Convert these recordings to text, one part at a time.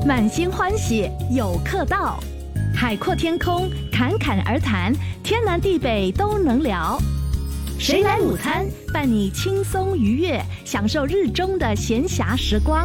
满心欢喜有客到，海阔天空，侃侃而谈，天南地北都能聊。谁来午餐，伴你轻松愉悦，享受日中的闲暇时光。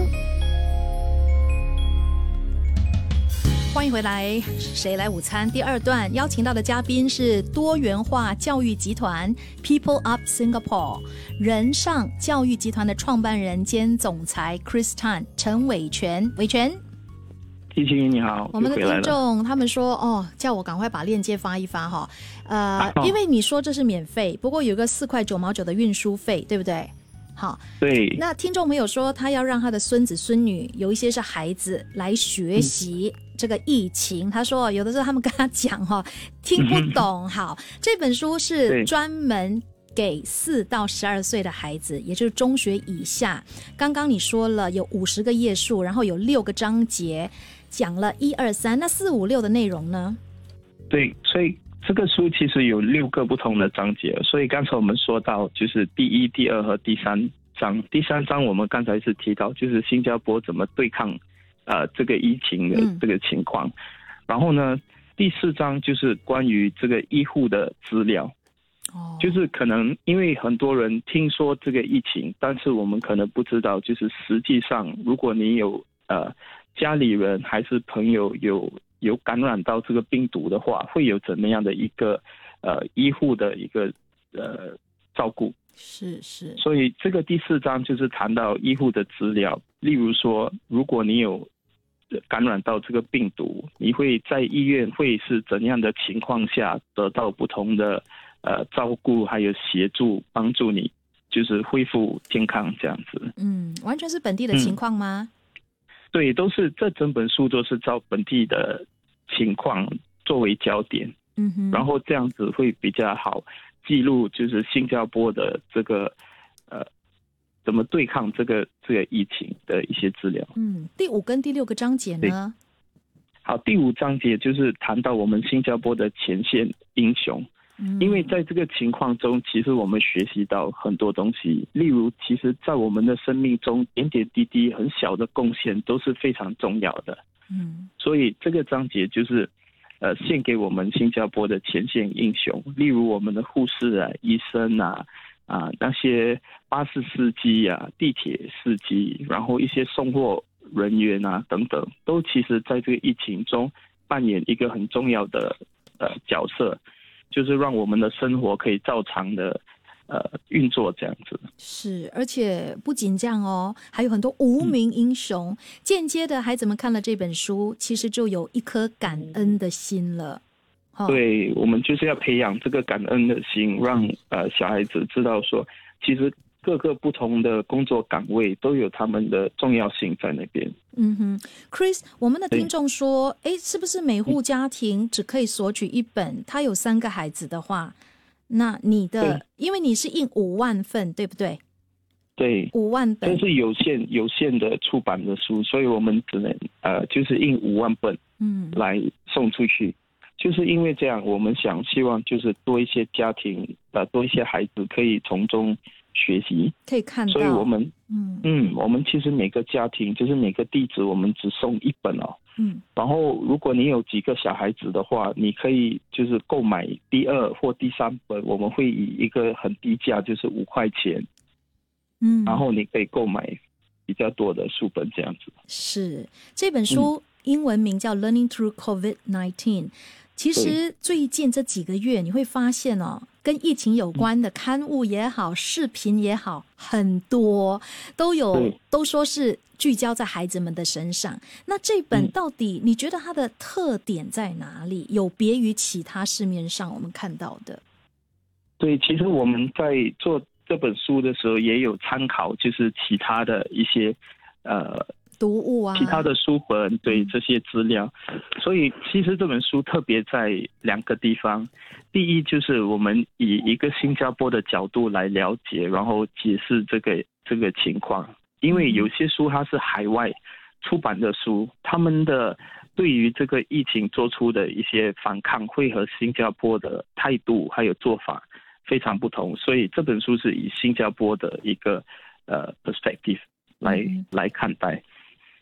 欢迎回来，谁来午餐第二段，邀请到的嘉宾是多元化教育集团 People Up Singapore 人上教育集团的创办人兼总裁 Chris Tan 陈伟全。伟全， 季青你好。 我们的听众他们说叫我赶快把链接发一发哈。因为你说这是免费，不过有个4块9毛9的运输费，对不对？好， 对。 那听众朋友说他要让他的孙子孙女，有一些是孩子来学习这个疫情，他说有的时候他们跟他讲听不懂。好，这本书是专门给4到12岁的孩子，也就是中学以下。刚刚你说了有50个页数，然后有6个章节，讲了1、2、3，那4、5、6的内容呢？ 对，所以这个书其实有6个不同的章节，所以刚才我们说到就是第1、第2和第3章。第3章我们刚才是提到就是新加坡怎么对抗这个疫情的这个情况。然后呢，第4章就是关于这个医护的资料。就是可能因为很多人听说这个疫情，但是我们可能不知道，就是实际上如果你有家里人还是朋友有感染到这个病毒的话，会有怎么样的一个医护的一个照顾。 是。 所以这个第4章就是谈到医护的资料，例如说如果你有感染到这个病毒，你会在医院会是怎样的情况下得到不同的照顾还有协助，帮助你就是恢复健康这样子。 完全是本地的情况吗？ 对，这整本书都是照本地的情况作为焦点。然后这样子会比较好记录，就是新加坡的这个怎么对抗这个疫情的一些资料。 第5跟第6个章节呢？ 好，第5章节就是谈到我们新加坡的前线英雄。因为在这个情况中，其实我们学习到很多东西，例如其实在我们的生命中点点滴滴很小的贡献都是非常重要的。所以这个章节就是献给我们新加坡的前线英雄，例如我们的护士啊、医生啊、那些巴士司机啊、地铁司机，然后一些送货人员啊等等，都其实在这个疫情中扮演一个很重要的角色，就是让我们的生活可以照常的运作这样子。 是，而且不仅这样还有很多无名英雄。间接的，孩子们看了这本书，其实就有一颗感恩的心了。 对，我们就是要培养这个感恩的心，让小孩子知道说，其实各个不同的工作岗位都有他们的重要性在那边。 Chris， 我们的听众说，是不是每户家庭只可以索取1本？他有3个孩子的话，那你的，因为你是印5万份，对不对？对，5万本， 这是有限的出版的书，所以我们只能就是印5万本，来送出去。就是因为这样，我们希望就是多一些家庭，多一些孩子可以从中学习， 可以看到。 所以我们我们其实每个家庭就是每个地址我们只送1本然后如果你有几个小孩子的话，你可以就是购买第2或第3本，我们会以一个很低价，就是5块钱，然后你可以购买比较多的书本这样子。 是，这本书英文名叫 Learning Through COVID-19。其实最近这几个月你会发现跟疫情有关的刊物也好，视频也好，很多都说是聚焦在孩子们的身上。那这本到底你觉得它的特点在哪里？有别于其他市面上我们看到的？ 对，其实我们在做这本书的时候也有参考，就是其他的一些读物啊， 其他的书本，对这些资料。所以其实这本书特别在2个地方。第一就是我们以一个新加坡的角度来了解，然后解释这个情况。因为有些书它是海外出版的书，他们的对于这个疫情做出的一些反抗会和新加坡的态度还有做法非常不同，所以这本书是以新加坡的一个perspective 来看待。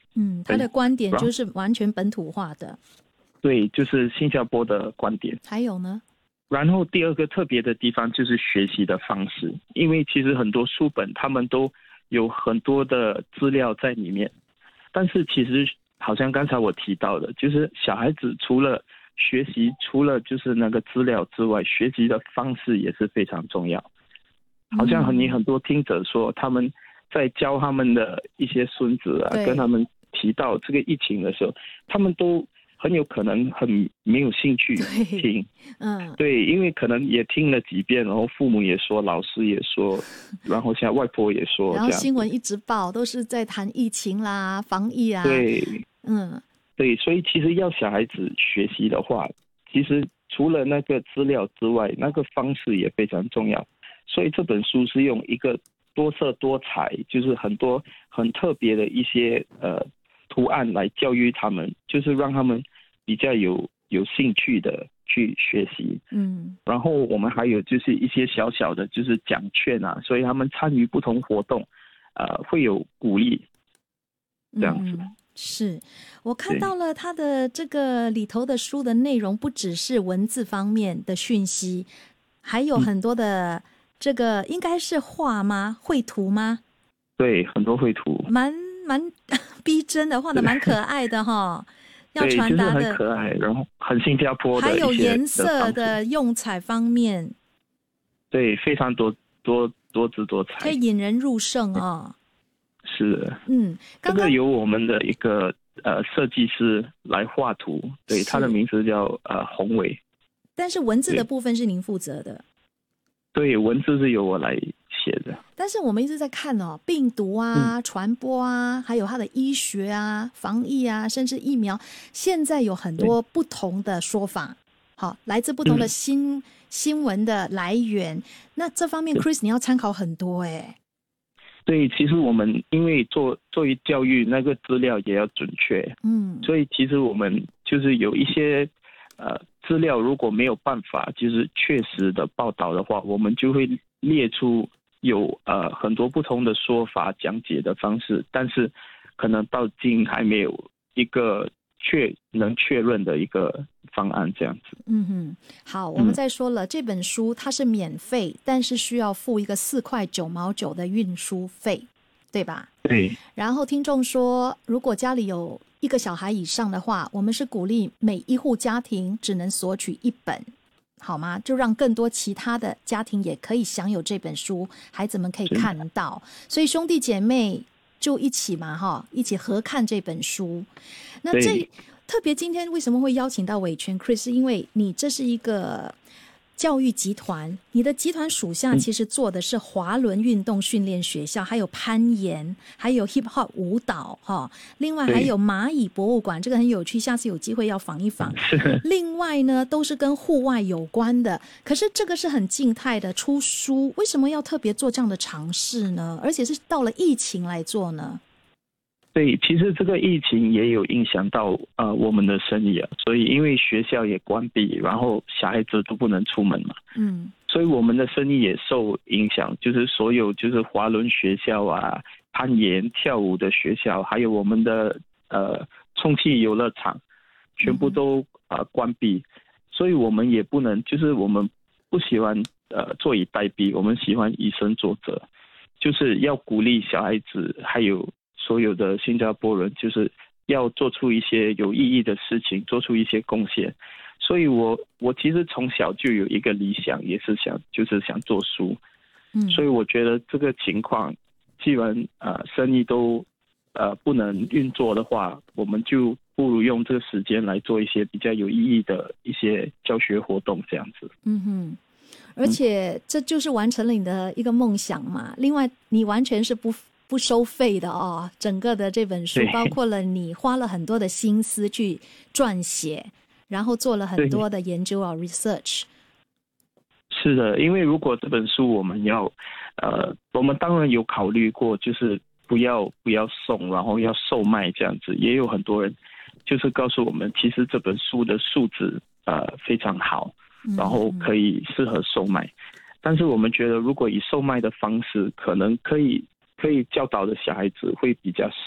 他的观点就是完全本土化的。 对，就是新加坡的观点。 还有呢？ 然后第二个特别的地方就是学习的方式，因为其实很多书本他们都有很多的资料在里面，但是其实好像刚才我提到的，就是小孩子除了学习，除了就是那个资料之外，学习的方式也是非常重要。好像你很多听者说，他们在教他们的一些孙子啊，跟他们提到这个疫情的时候，他们都很有可能很没有兴趣听。对，因为可能也听了几遍，然后父母也说，老师也说，然后现在外婆也说， 然后新闻一直报，都是在谈疫情啦、防疫啊。 对，对，所以其实要小孩子学习的话，其实除了那个资料之外，那个方式也非常重要。所以这本书是用一个多色多彩，就是很多很特别的一些图案来教育他们，就是让他们比较有兴趣的去学习。然后我们还有就是一些小小的就是奖券啊，所以他们参与不同活动，会有鼓励，这样子。 是我看到了他的这个里头的书的内容，不只是文字方面的讯息，还有很多的这个应该是画吗？绘图吗？ 对，很多绘图， 蛮逼真的，画的蛮可爱的哈。要传达的、 就是很可爱，然后很新加坡的一些的方式， 还有颜色的用彩方面， 对，非常多姿多彩， 可以引人入胜哦。 是的， 这个由我们的一个设计师来画图，对，他的名字叫洪伟。 但是文字的部分是您负责的。 对，文字是由我来写的。 但是我们一直在看病毒啊、传播啊，还有它的医学啊、防疫啊，甚至疫苗，现在有很多不同的说法，好，来自不同的新闻的来源。那这方面 Chris 你要参考很多对，其实我们因为做于教育，那个资料也要准确，所以其实我们就是有一些资料如果没有办法就是确实的报道的话，我们就会列出有很多不同的说法讲解的方式，但是可能到今还没有一个能确认的一个方案这样子。 好，我们再说了，这本书它是免费，但是需要付一个4.9块的运输费，对吧？ 对。 然后听众说，如果家里有1个小孩以上的话，我们是鼓励每一户家庭只能索取1本，好吗？就让更多其他的家庭也可以享有这本书，孩子们可以看到。所以兄弟姐妹就一起嘛，一起合看这本书。那特别今天为什么会邀请到伟全 Chris， 是因为你这是一个教育集团，你的集团属下其实做的是滑轮运动训练学校，还有攀岩，还有 hip hop 舞蹈另外还有蚂蚁博物馆，这个很有趣，下次有机会要访一访。另外呢都是跟户外有关的，可是这个是很静态的出书，为什么要特别做这样的尝试呢？而且是到了疫情来做呢？ 对，其实这个疫情也有影响到我们的生意所以因为学校也关闭，然后小孩子都不能出门嘛，所以我们的生意也受影响，就是所有就是滑轮学校啊、攀岩、跳舞的学校，还有我们的充气游乐场，全部都关闭，所以我们也不能，就是我们不喜欢坐以待毙，我们喜欢以身作则，就是要鼓励小孩子还有所有的新加坡人，就是要做出一些有意义的事情，做出一些贡献。所以我其实从小就有一个理想，也是想做书。所以我觉得这个情况，既然生意都不能运作的话，我们就不如用这个时间来做一些比较有意义的一些教学活动，这样子。 而且这就是完成了你的一个梦想嘛。另外，你完全是不收费的整个的这本书包括了你花了很多的心思去撰写，然后做了很多的研究research。 是的，因为如果这本书我们当然有考虑过，就是不要送，然后要售卖这样子，也有很多人就是告诉我们，其实这本书的素质非常好，然后可以适合售卖。但是我们觉得，如果以售卖的方式，可能可以教导的小孩子会比较少，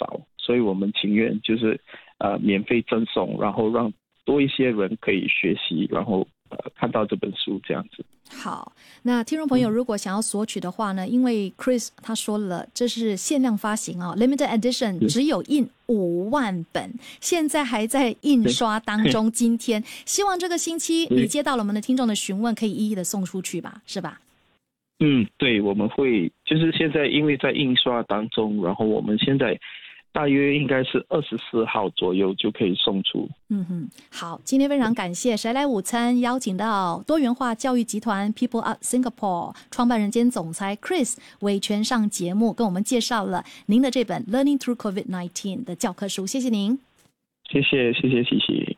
所以我们情愿就是免费赠送，然后让多一些人可以学习，然后看到这本书这样子。 好，那听众朋友如果想要索取的话呢，因为 Chris 他说了这是限量发行Limited Edition 只有印5万本，现在还在印刷当中。今天希望这个星期你接到了我们的听众的询问，可以一一的送出去吧，是吧？ 对，我们会就是现在因为在印刷当中，然后我们现在大约应该是24号左右就可以送出。 好，今天非常感谢谁来午餐邀请到多元化教育集团 People Up Singapore 创办人兼总裁 Chris 伟全上节目，跟我们介绍了您的这本 Learning Through COVID-19 的教科书，谢谢您。 谢谢，谢谢，谢谢。